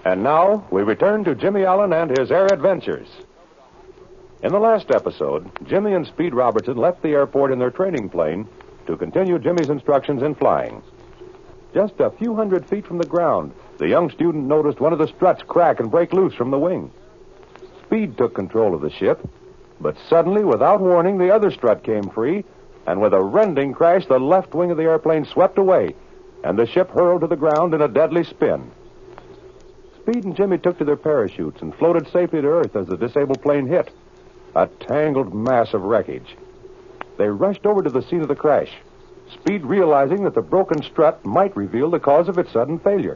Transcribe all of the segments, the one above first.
And now, we return to Jimmy Allen and his air adventures. In the last episode, Jimmy and Speed Robertson left the airport in their training plane to continue Jimmy's instructions in flying. Just a few hundred feet from the ground, the young student noticed one of the struts crack and break loose from the wing. Speed took control of the ship, but suddenly, without warning, the other strut came free, and with a rending crash, the left wing of the airplane swept away, and the ship hurled to the ground in a deadly spin. Speed and Jimmy took to their parachutes and floated safely to Earth as the disabled plane hit, a tangled mass of wreckage. They rushed over to the scene of the crash, Speed realizing that the broken strut might reveal the cause of its sudden failure.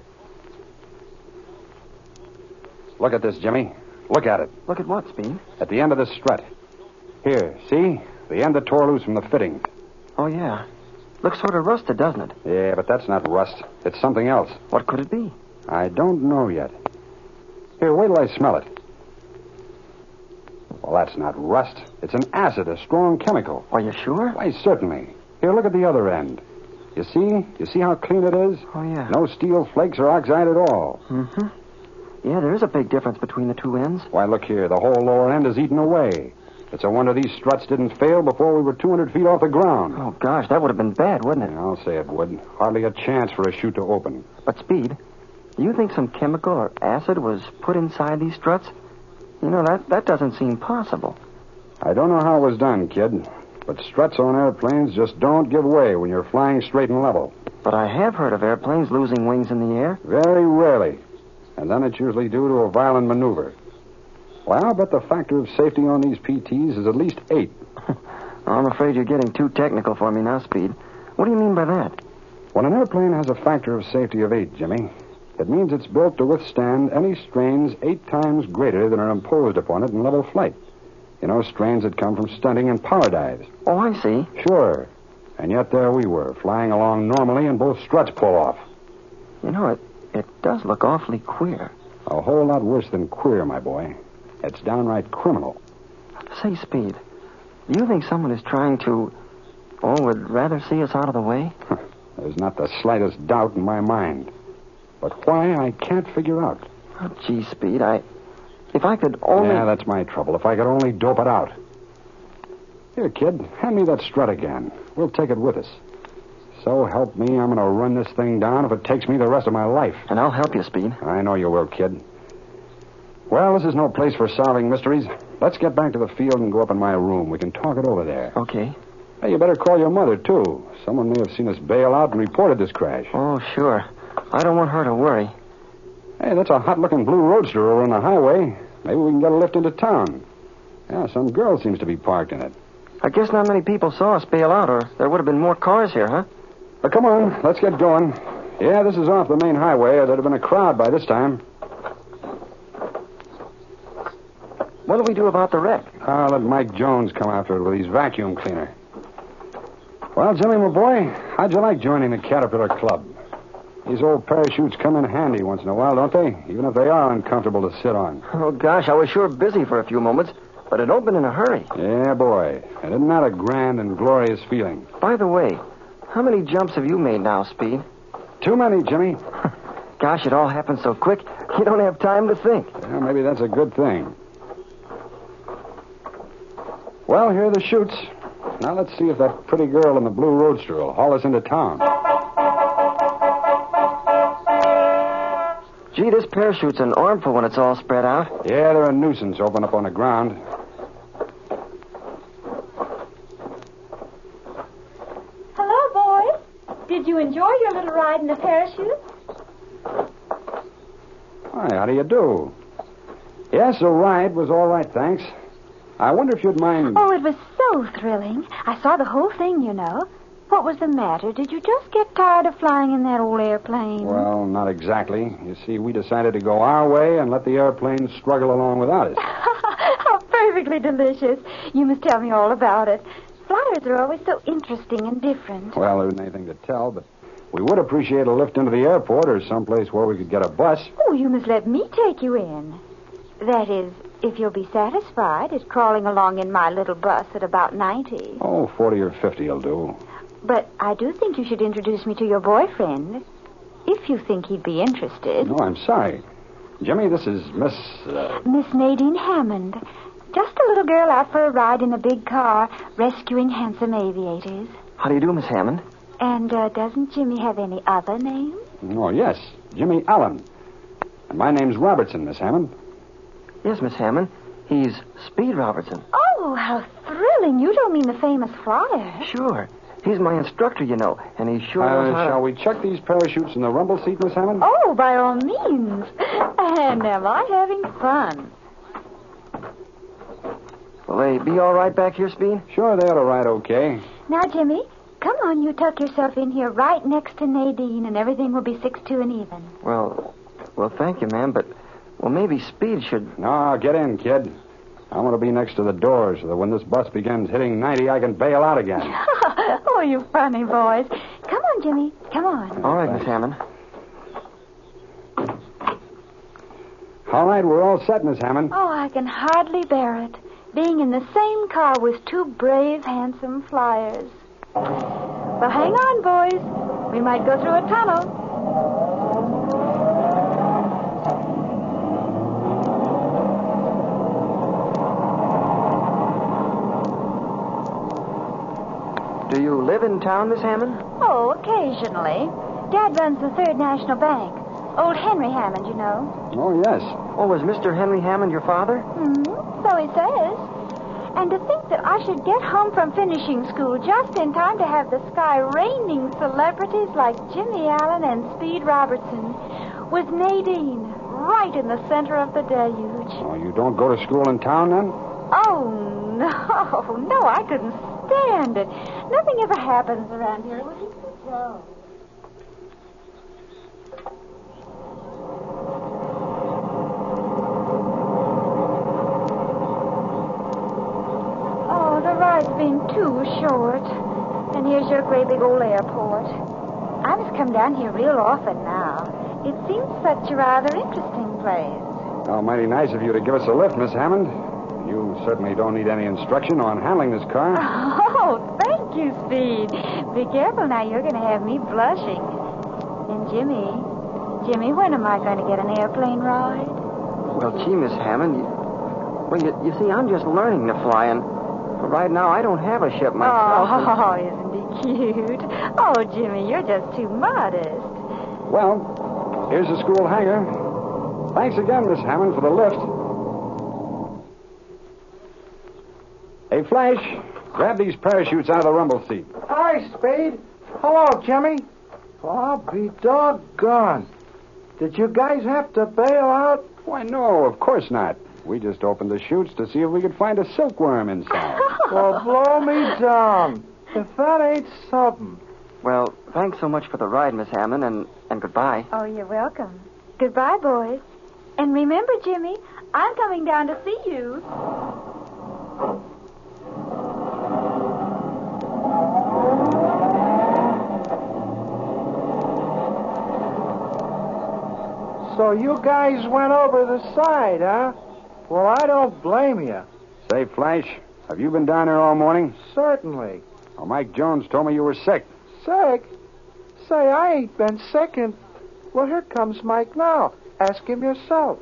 Look at this, Jimmy. Look at it. Look at what, Speed? At the end of the strut. Here, see? The end that tore loose from the fittings. Oh, yeah. Looks sort of rusted, doesn't it? Yeah, but that's not rust. It's something else. What could it be? I don't know yet. Here, wait till I smell it. Well, that's not rust. It's an acid, a strong chemical. Are you sure? Why, certainly. Here, look at the other end. You see? You see how clean it is? Oh, yeah. No steel flakes or oxide at all. Mm-hmm. Yeah, there is a big difference between the two ends. Why, look here. The whole lower end is eaten away. It's a wonder these struts didn't fail before we were 200 feet off the ground. Oh, gosh, that would have been bad, wouldn't it? Yeah, I'll say it would. Hardly a chance for a chute to open. But, Speed, do you think some chemical or acid was put inside these struts? You know, that doesn't seem possible. I don't know how it was done, kid. But struts on airplanes just don't give way when you're flying straight and level. But I have heard of airplanes losing wings in the air. Very rarely. And then it's usually due to a violent maneuver. Well, I'll bet the factor of safety on these PTs is at least 8. I'm afraid you're getting too technical for me now, Speed. What do you mean by that? When an airplane has a factor of safety of 8, Jimmy, it means it's built to withstand any strains 8 times greater than are imposed upon it in level flight. You know, strains that come from stunting and power dives. Oh, I see. Sure. And yet there we were, flying along normally, and both struts pull off. You know, it does look awfully queer. A whole lot worse than queer, my boy. It's downright criminal. Say, Speed, do you think someone is trying to... would rather see us out of the way? There's not the slightest doubt in my mind. But why, I can't figure out. Oh, gee, Speed, if I could only... Yeah, that's my trouble. If I could only dope it out. Here, kid, hand me that strut again. We'll take it with us. So help me, I'm going to run this thing down if it takes me the rest of my life. And I'll help you, Speed. I know you will, kid. Well, this is no place for solving mysteries. Let's get back to the field and go up in my room. We can talk it over there. Okay. Hey, you better call your mother, too. Someone may have seen us bail out and reported this crash. Oh, sure. I don't want her to worry. Hey, that's a hot-looking blue roadster over on the highway. Maybe we can get a lift into town. Yeah, some girl seems to be parked in it. I guess not many people saw us bail out, or there would have been more cars here, huh? Come on, let's get going. Yeah, this is off the main highway. There'd have been a crowd by this time. What do we do about the wreck? I'll let Mike Jones come after it with his vacuum cleaner. Well, Jimmy, my boy, how'd you like joining the Caterpillar Club? These old parachutes come in handy once in a while, don't they? Even if they are uncomfortable to sit on. Oh, gosh, I was sure busy for a few moments, but it opened in a hurry. Yeah, boy. And isn't that a grand and glorious feeling? By the way, how many jumps have you made now, Speed? Too many, Jimmy. Gosh, it all happened so quick, you don't have time to think. Yeah, maybe that's a good thing. Well, here are the chutes. Now let's see if that pretty girl in the blue roadster will haul us into town. Gee, this parachute's an armful when it's all spread out. Yeah, they're a nuisance open up on the ground. Hello, boys. Did you enjoy your little ride in the parachute? Hi, how do you do? Yes, the ride was all right, thanks. I wonder if you'd mind... Oh, it was so thrilling. I saw the whole thing, you know. What was the matter? Did you just get tired of flying in that old airplane? Well, not exactly. You see, we decided to go our way and let the airplane struggle along without us. How perfectly delicious. You must tell me all about it. Flyers are always so interesting and different. Well, there isn't anything to tell, but we would appreciate a lift into the airport or someplace where we could get a bus. Oh, you must let me take you in. That is, if you'll be satisfied at crawling along in my little bus at about 90. Oh, 40 or 50 will do. But I do think you should introduce me to your boyfriend, if you think he'd be interested. No, I'm sorry. Jimmy, this is Miss... Miss Nadine Hammond. Just a little girl out for a ride in a big car, rescuing handsome aviators. How do you do, Miss Hammond? And doesn't Jimmy have any other name? Oh, yes. Jimmy Allen. And my name's Robertson, Miss Hammond. Yes, Miss Hammond. He's Speed Robertson. Oh, how thrilling. You don't mean the famous flyer. Sure. He's my instructor, you know, and he sure knows how to... Shall we check these parachutes in the rumble seat, Miss Hammond? Oh, by all means. And am I having fun? Will they be all right back here, Speed? Sure, they ought to ride okay. Now, Jimmy, come on, you tuck yourself in here right next to Nadine, and everything will be 6-2 and even. Well, thank you, ma'am, but... Well, maybe Speed should... No, get in, kid. I want to be next to the door so that when this bus begins hitting 90, I can bail out again. Oh, you funny boys. Come on, Jimmy. Come on. All right, Miss Hammond. All right, we're all set, Miss Hammond. Oh, I can hardly bear it. Being in the same car with two brave, handsome flyers. Well, hang on, boys. We might go through a tunnel. Do you live in town, Miss Hammond? Oh, occasionally. Dad runs the Third National Bank. Old Henry Hammond, you know. Oh, yes. Oh, was Mr. Henry Hammond your father? So he says. And to think that I should get home from finishing school just in time to have the sky raining celebrities like Jimmy Allen and Speed Robertson, with Nadine right in the center of the deluge. Oh, you don't go to school in town, then? Oh, no, I couldn't stand it. Nothing ever happens around here. Will you go? Oh, the ride's been too short. And here's your great big old airport. I must come down here real often now. It seems such a rather interesting place. Oh, mighty nice of you to give us a lift, Miss Hammond. You certainly don't need any instruction on handling this car. Oh, thank you, Speed. Be careful now. You're going to have me blushing. And Jimmy, when am I going to get an airplane ride? Well, gee, Miss Hammond, you see, I'm just learning to fly, and right now I don't have a ship myself. Oh, isn't he cute? Oh, Jimmy, you're just too modest. Well, here's the school hangar. Thanks again, Miss Hammond, for the lift. Hey, Flash, grab these parachutes out of the rumble seat. Hi, Speed. Hello, Jimmy. Well, I'll be doggone. Did you guys have to bail out? Why, no, of course not. We just opened the chutes to see if we could find a silkworm inside. Well, blow me down. If that ain't something. Well, thanks so much for the ride, Miss Hammond, and goodbye. Oh, you're welcome. Goodbye, boys. And remember, Jimmy, I'm coming down to see you. So you guys went over the side, huh? Well, I don't blame you. Say, Flash, have you been down there all morning? Certainly. Well, Mike Jones told me you were sick. Sick? Say, I ain't been sick and... Well, here comes Mike now. Ask him yourself.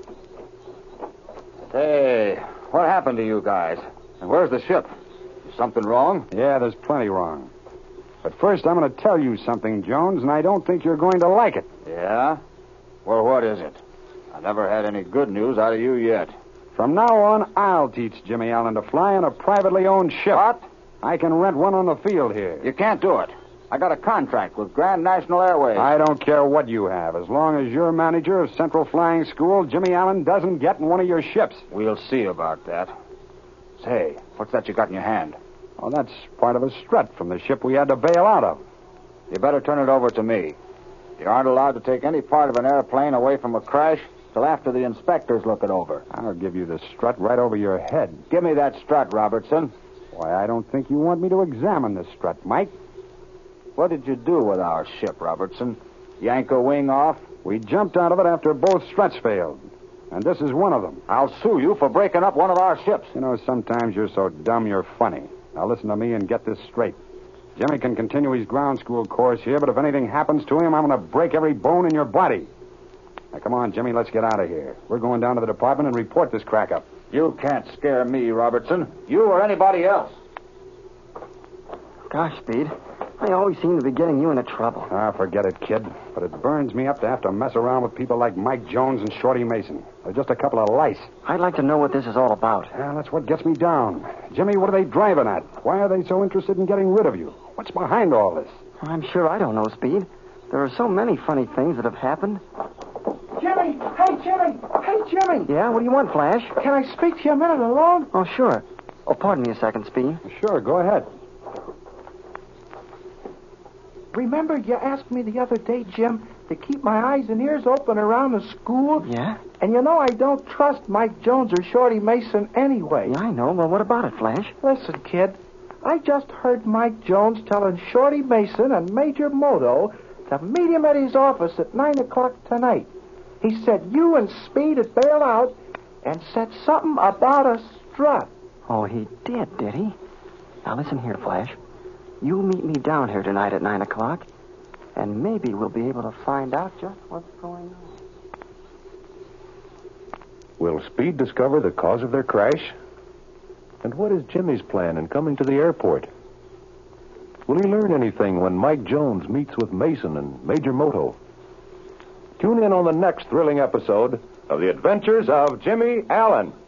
Hey, what happened to you guys? And where's the ship? Is something wrong? Yeah, there's plenty wrong. But first, I'm going to tell you something, Jones, and I don't think you're going to like it. Yeah? Well, what is it? I never had any good news out of you yet. From now on, I'll teach Jimmy Allen to fly on a privately owned ship. What? I can rent one on the field here. You can't do it. I got a contract with Grand National Airways. I don't care what you have. As long as you're manager of Central Flying School, Jimmy Allen doesn't get in one of your ships. We'll see about that. Say, what's that you got in your hand? Oh, that's part of a strut from the ship we had to bail out of. You better turn it over to me. You aren't allowed to take any part of an airplane away from a crash till after the inspectors look it over. I'll give you the strut right over your head. Give me that strut, Robertson. Why, I don't think you want me to examine the strut, Mike. What did you do with our ship, Robertson? Yank a wing off? We jumped out of it after both struts failed. And this is one of them. I'll sue you for breaking up one of our ships. You know, sometimes you're so dumb you're funny. Now listen to me and get this straight. Jimmy can continue his ground school course here, but if anything happens to him, I'm going to break every bone in your body. Now, come on, Jimmy, let's get out of here. We're going down to the department and report this crack-up. You can't scare me, Robertson. You or anybody else. Gosh, Speed, I always seem to be getting you into trouble. Ah, forget it, kid. But it burns me up to have to mess around with people like Mike Jones and Shorty Mason. They're just a couple of lice. I'd like to know what this is all about. Yeah, that's what gets me down. Jimmy, what are they driving at? Why are they so interested in getting rid of you? What's behind all this? I'm sure I don't know, Speed. There are so many funny things that have happened. Jimmy! Hey, Jimmy! Hey, Jimmy! Yeah, what do you want, Flash? Can I speak to you a minute alone? Oh, sure. Oh, pardon me a second, Speed. Sure, go ahead. Remember you asked me the other day, Jim, to keep my eyes and ears open around the school? Yeah? And you know I don't trust Mike Jones or Shorty Mason anyway. Yeah, I know. Well, what about it, Flash? Listen, kid, I just heard Mike Jones telling Shorty Mason and Major Moto to meet him at his office at 9 o'clock tonight. He said you and Speed had bailed out and said something about a strut. Oh, he did he? Now, listen here, Flash. You meet me down here tonight at 9 o'clock, and maybe we'll be able to find out just what's going on. Will Speed discover the cause of their crash? And what is Jimmy's plan in coming to the airport? Will he learn anything when Mike Jones meets with Mason and Major Moto? Tune in on the next thrilling episode of The Adventures of Jimmy Allen.